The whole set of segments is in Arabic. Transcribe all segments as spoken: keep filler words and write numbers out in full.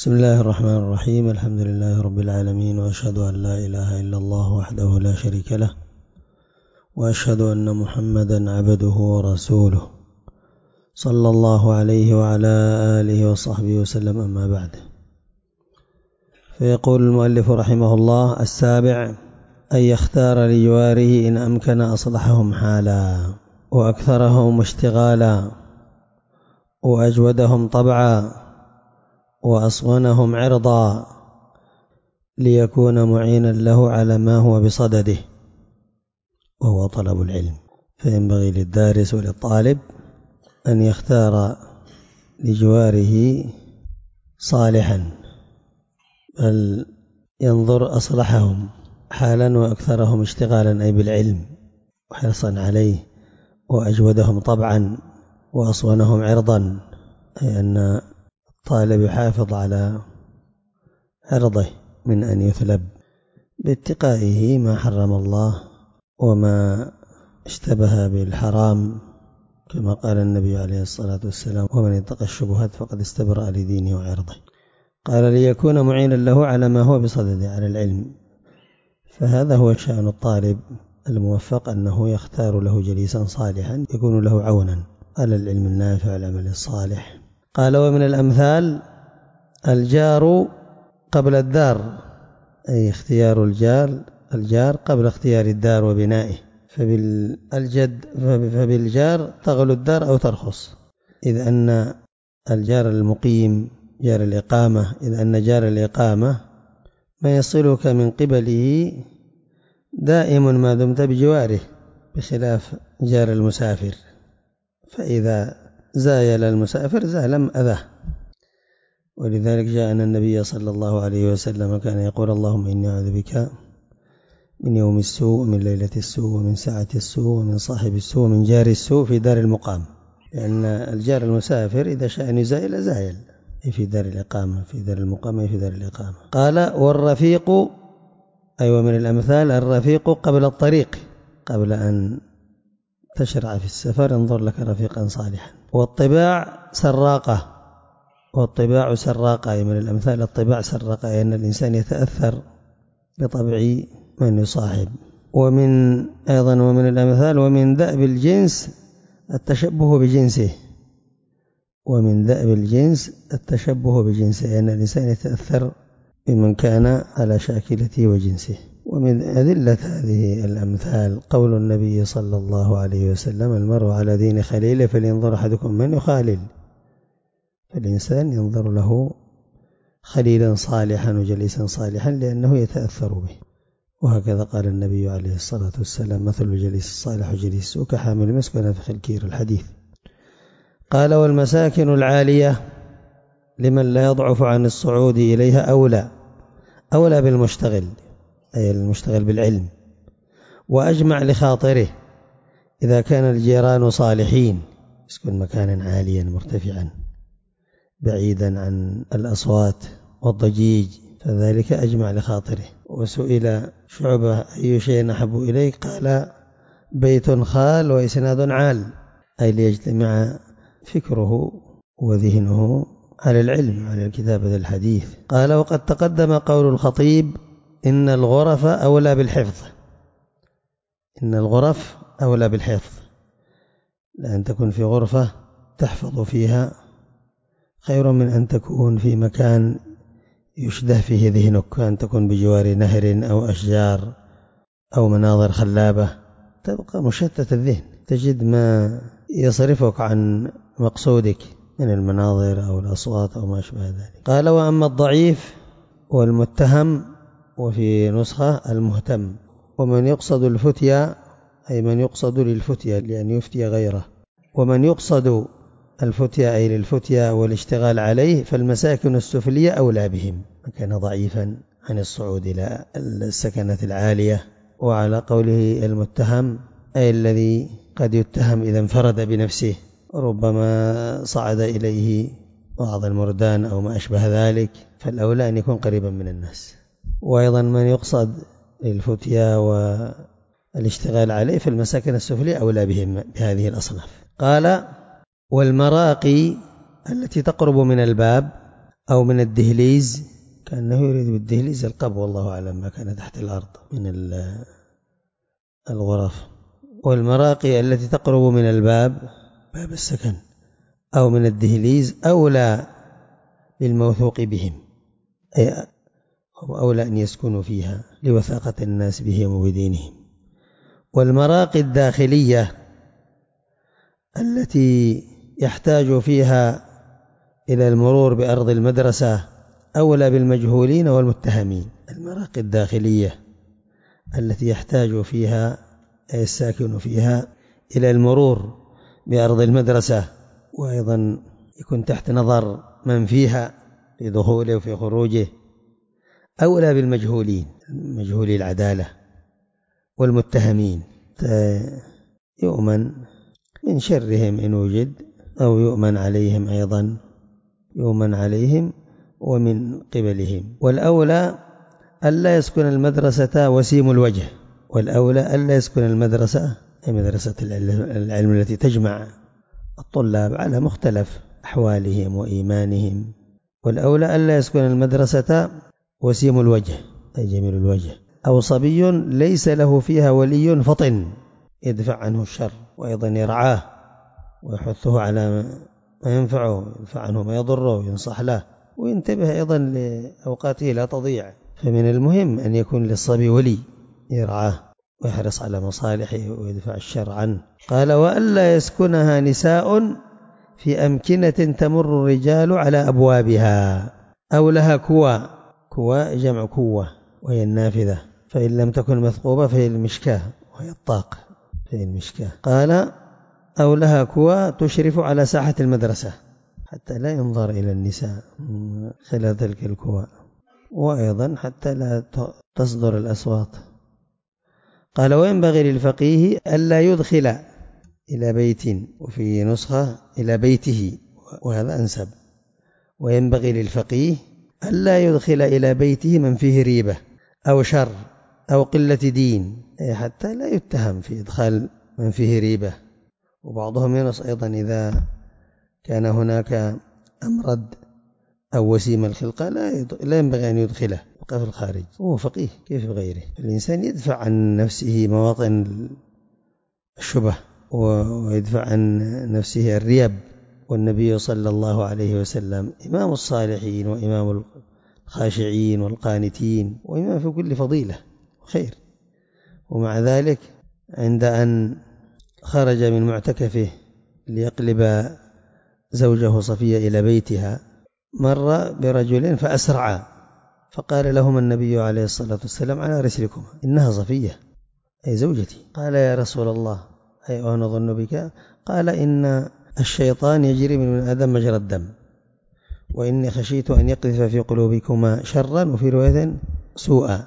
بسم الله الرحمن الرحيم. الحمد لله رب العالمين، وأشهد أن لا إله إلا الله وحده لا شريك له، وأشهد أن محمدا عبده ورسوله صلى الله عليه وعلى آله وصحبه وسلم. أما بعد، فيقول المؤلف رحمه الله: السابع أن يختار لجواره إن أمكن أصلحهم حالا، وأكثرهم اشتغالا، وأجودهم طبعا، وأصونهم عرضا، ليكون معينا له على ما هو بصدده، وهو طلب العلم. فينبغي للدارس وللطالب أن يختار لجواره صالحا، بل ينظر أصلحهم حالا وأكثرهم اشتغالا أي بالعلم وحرصا عليه، وأجودهم طبعا، وأصونهم عرضا، أي أن الطالب يحافظ على عرضه من أن يثلب باتقائه ما حرم الله وما اشتبه بالحرام، كما قال النبي عليه الصلاة والسلام: ومن اتقى الشبهات فقد استبرأ لدينه وعرضه. قال: ليكون معينا له على ما هو بصدده، على العلم. فهذا هو شأن الطالب الموفق، أنه يختار له جليسا صالحا يكون له عونا على العلم النافع والعمل الصالح. قال: ومن الأمثال الجار قبل الدار، أي اختيار الجار الجار قبل اختيار الدار وبنائه. فبالجد فبالجار تغلو الدار أو ترخص، إذ أن الجار المقيم جار الإقامة إذ أن جار الإقامة ما يصلك من قبله دائم ما دمت بجواره، بخلاف جار المسافر، فإذا زايل المسافر زال أذاه. ولذلك جاء أن النبي صلى الله عليه وسلم كان يقول: اللهم إني أعوذ بك من يوم السوء، ومن ليلة السوء، ومن ساعة السوء، ومن صاحب السوء، ومن جار السوء في دار المقام. لأن الجار المسافر إذا شاء أن يزايل زايل في دار الإقامة، في دار المقام في دار الإقامة. قال: والرفيق، أي ومن الأمثال الرفيق قبل الطريق، قبل أن تشرع في السفر انظر لك رفيقا صالحا. والطباع سراقة، والطباع سراقة، أي من الأمثال الطباع سراقة، أي أن الإنسان يتأثر بطبع من يصاحب. ومن أيضا ومن الأمثال ومن دأب الجنس التشبه بجنسه، ومن دأب الجنس التشبه بجنسه، أن الإنسان يتأثر بمن كان على شاكلته وجنسه. ومن أدلة هذه الأمثال قول النبي صلى الله عليه وسلم: المرء على دين خليله فلينظر أحدكم من يخالل. فالإنسان ينظر له خليلا صالحا وجليسا صالحا لأنه يتأثر به. وهكذا قال النبي عليه الصلاة والسلام: مثل الجليس الصالح وجليس السوء كحامل المسك ونافخ الكير، الحديث. قال: والمساكن العالية لمن لا يضعف عن الصعود إليها أولى أولى بالمشتغل، أي المشتغل بالعلم، وأجمع لخاطره إذا كان الجيران صالحين، يسكن مكانا عاليا مرتفعا بعيدا عن الأصوات والضجيج، فذلك أجمع لخاطره. وسئل شعبة: أي شيء أحب إليك؟ قال: بيت خال وإسناد عال، أي ليجتمع فكره وذهنه على العلم، على الكتابة الحديث. قال: وقد تقدم قول الخطيب: إن الغرف أولى بالحفظ. إن الغرف أولى بالحفظ، لأن تكون في غرفة تحفظ فيها خير من أن تكون في مكان يشده فيه ذهنك، كأن تكون بجوار نهر أو أشجار أو مناظر خلابة، تبقى مشتت الذهن، تجد ما يصرفك عن مقصودك من المناظر أو الأصوات أو ما شابه ذلك. قال: وأما الضعيف والمتهم، وفي نسخة المهتم، ومن يقصد الفتيا، أي من يقصد للفتيا لأن يفتي غيره، ومن يقصد الفتيا أي للفتيا والاشتغال عليه، فالمساكن السفلية أولى بهم، كان ضعيفا عن الصعود إلى السكنة العالية. وعلى قوله المتهم، أي الذي قد يتهم إذا انفرد بنفسه، ربما صعد إليه بعض المردان أو ما أشبه ذلك، فالأولى أن يكون قريبا من الناس. وأيضا من يقصد الفتيا والاشتغال عليه، فالمساكن السفلية أولى بهم بهذه الأصناف. قال: والمراقي التي تقرب من الباب أو من الدهليز، كأنه يريد بالدهليز القبو، والله أعلم ما كان تحت الأرض من الغرف. والمراقي التي تقرب من الباب، باب السكن، أو من الدهليز أولى بالموثوق بهم، أي هم أولى أن يسكنوا فيها لوثاقة الناس بهم وبدينهم. والمراقي الداخلية التي يحتاج فيها إلى المرور بأرض المدرسة أولى بالمجهولين والمتهمين. المراقي الداخلية التي يحتاج فيها الساكن فيها إلى المرور بأرض المدرسة، وأيضا يكون تحت نظر من فيها في دخوله وفي خروجه، أولى بالمجهولين، مجهولي العدالة والمتهمين، يؤمن من شرهم إن وجد، أو يؤمن عليهم أيضا، يؤمن عليهم ومن قبلهم. والأولى ألا يسكن المدرسة وسيم الوجه، والأولى ألا يسكن المدرسة أي مدرسة العلم التي تجمع الطلاب على مختلف أحوالهم وإيمانهم، والأولى ألا يسكن المدرسة وسيم الوجه أي جميل الوجه، أو صبي ليس له فيها ولي فطن يدفع عنه الشر وأيضا يرعاه ويحثه على ما ينفعه، يدفع عنه ما يضره وينصح له، وينتبه أيضا لأوقاته لا تضيع. فمن المهم أن يكون للصبي ولي يرعاه ويحرص على مصالحه ويدفع الشر عنه. قال وألا يسكنها نساء في أمكنة تمر الرجال على أبوابها، أو لها كوى، كوى جمع كوة وهي النافذة، فإن لم تكن مثقوبة فهي المشكاة وهي الطاق فهي المشكاة. قال أو لها كوى تشرف على ساحة المدرسة حتى لا ينظر إلى النساء خلال تلك الكوى، وأيضا حتى لا تصدر الأصوات. قال وينبغي للفقيه ألا يدخل إلى بيت، وفي نسخة إلى بيته وهذا أنسب، وينبغي للفقيه ألا يدخل إلى بيته من فيه ريبة أو شر أو قلة دين، حتى لا يتهم في إدخال من فيه ريبة. وبعضهم ينص أيضا إذا كان هناك أمرد أو وسيم الخلقة لا ينبغي أن يدخله، يبقى في الخارج، هو فقيه كيف غيره. الإنسان يدفع عن نفسه مواطن الشبه ويدفع عن نفسه الريب، والنبي صلى الله عليه وسلم إمام الصالحين وإمام الخاشعين والقانتين وإمام في كل فضيلة وخير، ومع ذلك عند أن خرج من معتكفه ليقلب زوجه صفية إلى بيتها مر برجل فأسرع، فقال لهم النبي عليه الصلاة والسلام على رسلكم إنها صفية أي زوجتي. قال يا رسول الله أي أنا ظن بك؟ قال إن الشيطان يجري من آدم مجرى الدم، وإني خشيت أن يقذف في قلوبكما شرا وفي رواية سوءا.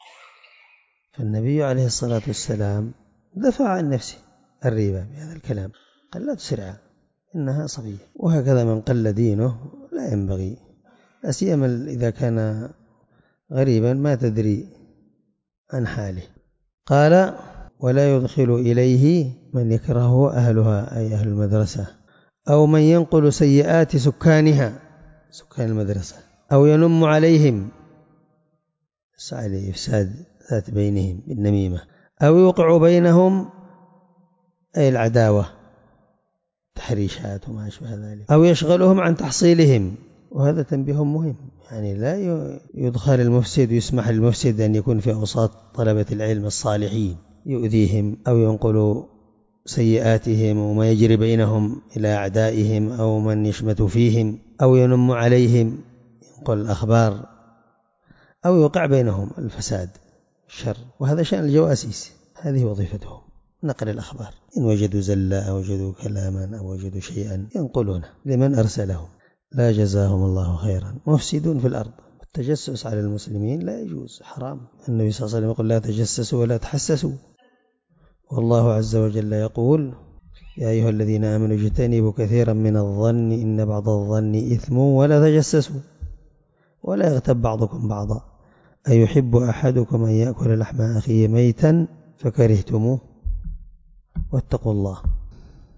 فالنبي عليه الصلاة والسلام دفع عن نفسه الريبة بهذا الكلام، قال لا تسرع إنها صفية. وهكذا من قل دينه لا ينبغي، لا سيما إذا كان غريبا ما تدري عن حاله. قال ولا يدخل إليه من يكرهه أهلها أي أهل المدرسة، أو من ينقل سيئات سكانها سكان المدرسة، أو ينم عليهم يسعى لإفساد ذات بينهم بالنميمة، أو يوقع بينهم أي العداوة تحريشات وما أشبه ذلك، أو يشغلهم عن تحصيلهم. وهذا تنبيه مهم، يعني لا يدخل المفسد ويسمح للمفسد أن يكون في أوساط طلبة العلم الصالحين يؤذيهم أو ينقل سيئاتهم وما يجري بينهم إلى أعدائهم أو من يشمت فيهم، أو ينم عليهم ينقل الأخبار، أو يوقع بينهم الفساد الشر. وهذا شأن الجواسيس، هذه وظيفتهم نقل الأخبار، إن وجدوا زلا أو وجدوا كلاما أو وجدوا شيئا ينقلونه لمن أرسلهم. لا جزاهم الله خيرا. مفسدون في الأرض. التجسس على المسلمين لا يجوز، حرام. النبي صلى الله عليه وسلم يقول لا تجسسوا ولا تحسسوا، والله عز وجل يقول يا أيها الذين آمنوا اجتنبوا كثيرا من الظن إن بعض الظن إثم ولا تجسسوا ولا يغتب بعضكم بعضا أيحب أحدكم أن يأكل لحم أخيه ميتا فكرهتموه واتقوا الله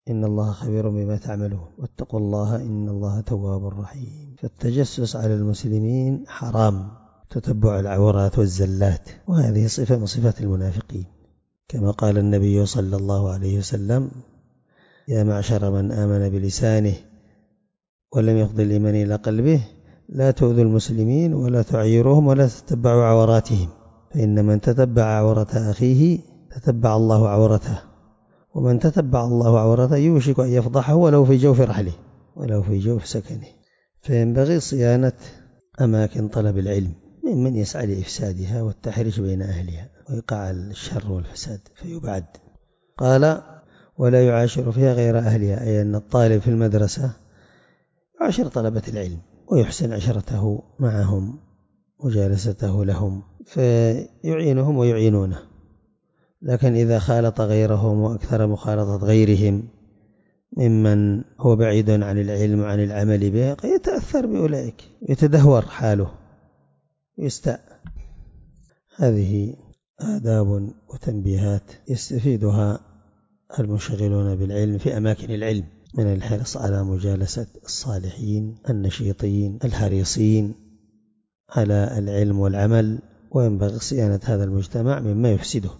إن الله خبير بما تعملون واتقوا الله إن الله تواب رحيم. فالتجسس على المسلمين حرام، تتبع العورات والزلات، وهذه صفة من صفات المنافقين، كما قال النبي صلى الله عليه وسلم: يا معشر من آمن بلسانه ولم يفض الإيمان إلى قلبه لا تؤذوا المسلمين ولا تعيروهم ولا تتبعوا عوراتهم، فإن من تتبع عورة أخيه تتبع الله عورته، ومن تتبع الله عورته يوشك أن يفضحه ولو في جوف رحله ولو في جوف سكنه. فينبغي صيانة أماكن طلب العلم ممن يسعى لإفسادها والتحريش بين أهلها ويقع الشر والفساد فيبعد. قال: ولا يعاشر فيها غير أهلها، أي أن الطالب في المدرسة يعاشر طلبة العلم ويحسن عشرته معهم وجالسته لهم فيعينهم ويعينونه، لكن إذا خالط غيرهم وأكثر مخالطة غيرهم ممن هو بعيد عن العلم وعن العمل به يتأثر بأولئك، يتدهور حاله ويستاء. هذه آداب وتنبيهات يستفيدها المشغلون بالعلم في أماكن العلم من الحرص على مجالسة الصالحين النشيطين الحريصين على العلم والعمل، وينبغي صيانة هذا المجتمع مما يفسده.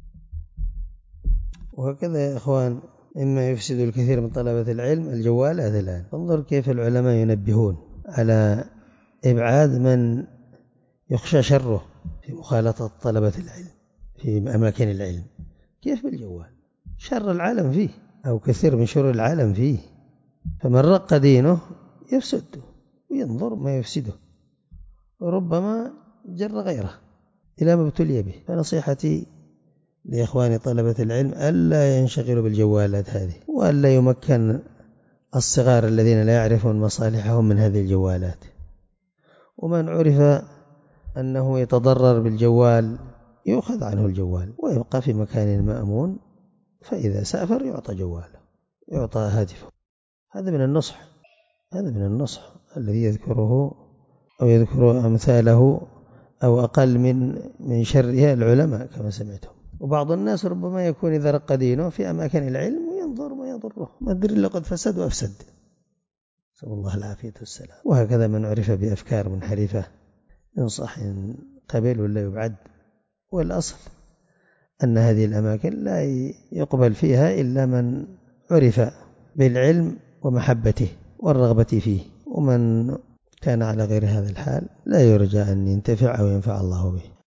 وهكذا يا إخوان مما يفسد الكثير من طلبة العلم الجوالات الآن. انظر كيف العلماء ينبهون على إبعاد من يخشى شره في مخالطة طلبة العلم في أماكن العلم، كيف بالجوال؟ شر العالم فيه أو كثير من شر العالم فيه، فمن رق دينه يفسد وينظر ما يفسده وربما جر غيره إلى ما ابتلي به. فنصيحتي لإخواني طلبة العلم ألا ينشغلوا بالجوالات هذه، وألا يمكن الصغار الذين لا يعرفون مصالحهم من هذه الجوالات. ومن عرف أنه يتضرر بالجوال يؤخذ عنه الجوال ويبقى في مكان مأمون، فإذا سافر يعطى جواله يعطى هاتفه. هذا من النصح، هذا من النصح الذي يذكره أو يذكر أمثاله أو أقل من من شرها العلماء كما سمعتم. وبعض الناس ربما يكون إذا رق دينه في أماكن العلم وينظر ما يضره، ما أدري لقد فسد وأفسد، نسأل الله العافية والسلام. وهكذا من عرف بأفكار منحرفة ينصح إن قبل ولا يبعد. والأصل أن هذه الأماكن لا يقبل فيها إلا من عرف بالعلم ومحبته والرغبة فيه، ومن كان على غير هذا الحال لا يرجى أن ينتفع أو ينفع الله به.